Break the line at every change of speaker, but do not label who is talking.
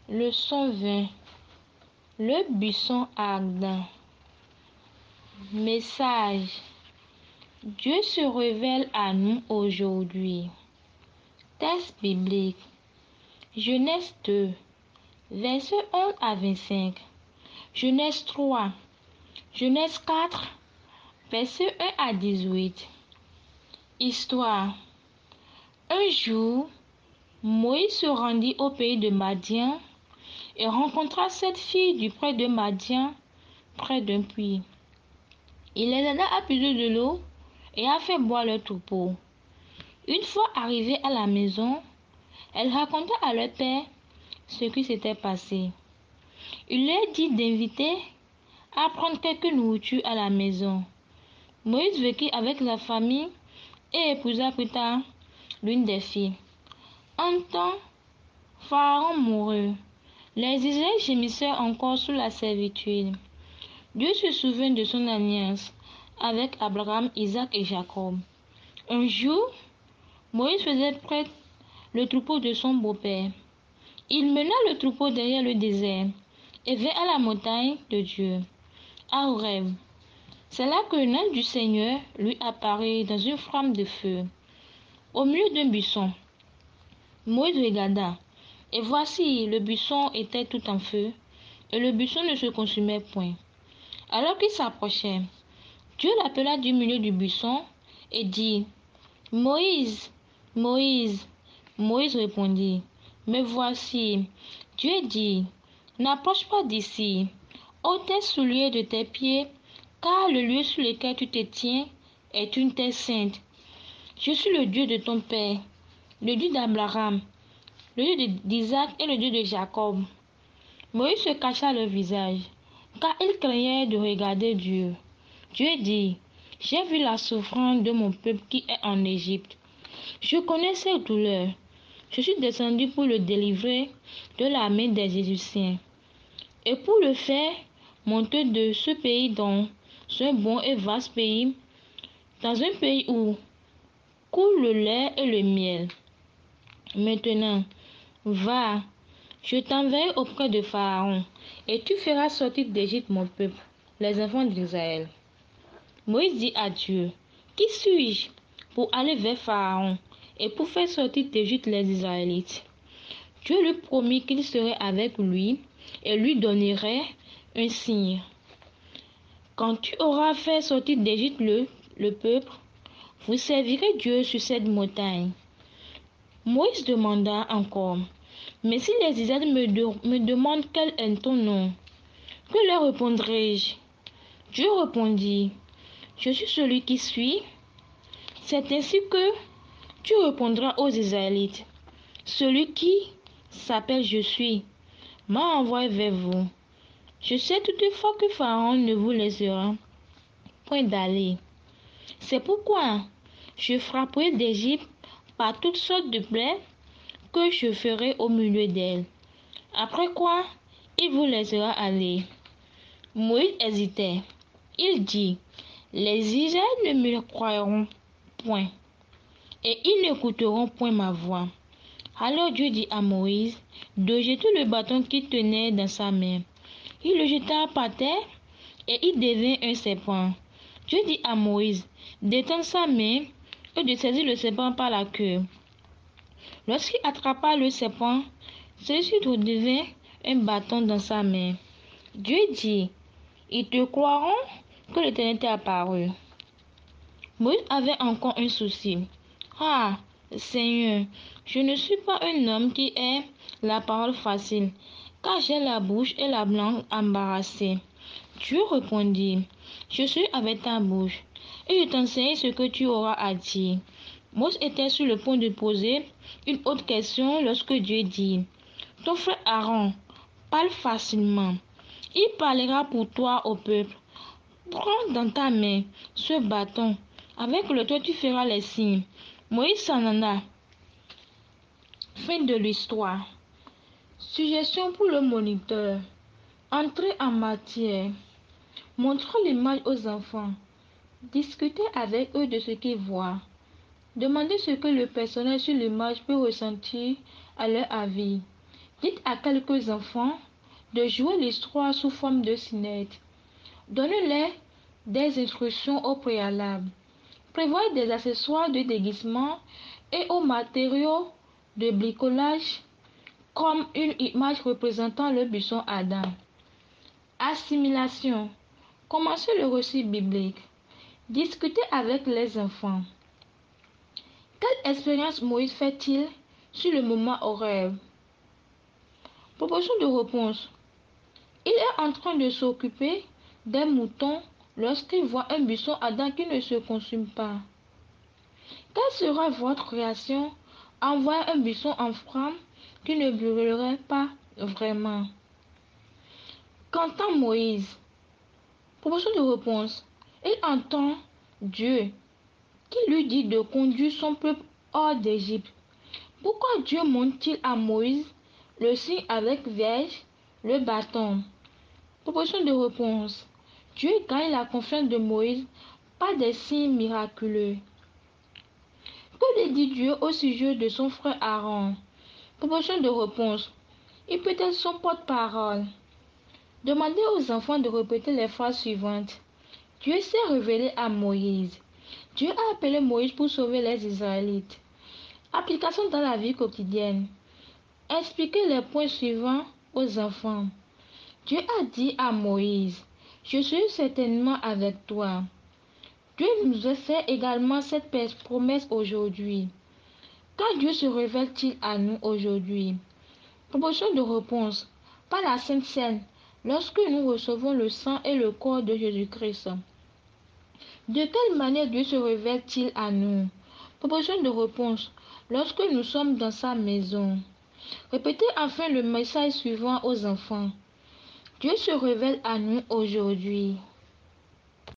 Leçon 20. Le buisson ardent. Message. Dieu se révèle à nous aujourd'hui. Texte biblique. Genèse 2, versets 11 à 25. Genèse 3, Genèse 4, versets 1 à 18. Histoire. Un jour, Moïse se rendit au pays de Madian et rencontra 7 filles du près de Madian, près d'un puits. Il les aida à puiser de l'eau et a fait boire leur troupeau. Une fois arrivées à la maison, elles racontaient à leur père ce qui s'était passé. Il leur dit d'inviter à prendre quelques nourritures à la maison. Moïse vécut avec sa famille et épousa plus tard l'une des filles. En temps, Pharaon mourut. Les Israéliens gémissaient encore sous la servitude. Dieu se souvint de son alliance avec Abraham, Isaac et Jacob. Un jour, Moïse faisait prêtre le troupeau de son beau-père. Il mena le troupeau derrière le désert et vint à la montagne de Dieu, à Horeb. C'est là que l'ange du Seigneur lui apparut dans une flamme de feu, au milieu d'un buisson. Moïse regarda, et voici, le buisson était tout en feu, et le buisson ne se consumait point. Alors qu'il s'approchait, Dieu l'appela du milieu du buisson et dit, « Moïse, Moïse. » Moïse répondit, « Me voici. » Dieu dit, « N'approche pas d'ici, ôte tes souliers de tes pieds, car le lieu sur lequel tu te tiens est une terre sainte. Je suis le Dieu de ton père, le Dieu d'Abraham, le Dieu d'Isaac et le Dieu de Jacob. » Moïse se cacha le visage, car il craignait de regarder Dieu. Dieu dit, « J'ai vu la souffrance de mon peuple qui est en Égypte. Je connais ses douleurs. Je suis descendu pour le délivrer de la main des Égyptiens, et pour le faire monter de ce pays dans un bon et vaste pays, dans un pays où coule le lait et le miel. Maintenant, va, je t'enverrai auprès de Pharaon, et tu feras sortir d'Égypte mon peuple, les enfants d'Israël. » Moïse dit à Dieu, « Qui suis-je pour aller vers Pharaon et pour faire sortir d'Égypte les Israélites ?» Dieu lui promit qu'il serait avec lui et lui donnerait un signe. « Quand tu auras fait sortir d'Égypte le peuple, vous servirez Dieu sur cette montagne. » Moïse demanda encore, « Mais si les Israélites me demandent quel est ton nom, que leur répondrai-je » Dieu répondit, « Je suis celui qui suis. C'est ainsi que tu répondras aux Israélites. Celui qui s'appelle Je suis m'a envoyé vers vous. Je sais toutefois que Pharaon ne vous laissera point d'aller. C'est pourquoi je frapperai d'Égypte par toutes sortes de plaies que je ferai au milieu d'elle. Après quoi, il vous laissera aller. » Moïse hésitait. Il dit, « Les Israélites ne me croiront point, et ils n'écouteront point ma voix. » Alors Dieu dit à Moïse de jeter le bâton qu'il tenait dans sa main. Il le jeta par terre, et il devint un serpent. Dieu dit à Moïse d'étendre sa main et de saisir le serpent par la queue. Lorsqu'il attrapa le serpent, celui-ci redevint un bâton dans sa main. Dieu dit, « Ils te croiront que l'Éternel t'est apparu. » Moïse avait encore un souci. « Ah, Seigneur, je ne suis pas un homme qui ait la parole facile, car j'ai la bouche et la langue embarrassées. » Dieu répondit, « Je suis avec ta bouche, et je t'enseigne ce que tu auras à dire. » Moïse était sur le point de poser une autre question lorsque Dieu dit, « Ton frère Aaron parle facilement. Il parlera pour toi au peuple. Prends dans ta main ce bâton avec lequel tu feras les signes. » Moïse s'en alla. Fin de l'histoire. Suggestion pour le moniteur. Entrez en matière. Montrons l'image aux enfants. Discutez avec eux de ce qu'ils voient. Demandez ce que le personnage sur l'image peut ressentir à leur avis. Dites à quelques enfants de jouer l'histoire sous forme de cinétique. Donnez-leur des instructions au préalable. Prévoyez des accessoires de déguisement et aux matériaux de bricolage comme une image représentant le buisson Adam. Assimilation. Commencez le récit biblique. Discutez avec les enfants. Quelle expérience Moïse fait-il sur le moment Horeb? Proposition de réponse. Il est en train de s'occuper des moutons lorsqu'il voit un buisson ardent qui ne se consume pas. Quelle sera votre réaction en voyant un buisson en flamme qui ne brûlerait pas vraiment? Qu'entend Moïse? Proposition de réponse. Il entend Dieu qui lui dit de conduire son peuple hors d'Égypte. Pourquoi Dieu montre-t-il à Moïse le signe avec verge, le bâton? Proposition de réponse. Dieu gagne la confiance de Moïse par des signes miraculeux. Que dit Dieu au sujet de son frère Aaron? Proposition de réponse. Il peut être son porte-parole. Demandez aux enfants de répéter les phrases suivantes. Dieu s'est révélé à Moïse. Dieu a appelé Moïse pour sauver les Israélites. Application dans la vie quotidienne. Expliquez les points suivants aux enfants. Dieu a dit à Moïse, je suis certainement avec toi. Dieu nous a fait également cette promesse aujourd'hui. Quand Dieu se révèle-t-il à nous aujourd'hui? Proposition de réponse. Par la Sainte Seine, lorsque nous recevons le sang et le corps de Jésus-Christ. De quelle manière Dieu se révèle-t-il à nous? Proposition de réponse. Lorsque nous sommes dans sa maison. Répétez enfin le message suivant aux enfants. Dieu se révèle à nous aujourd'hui.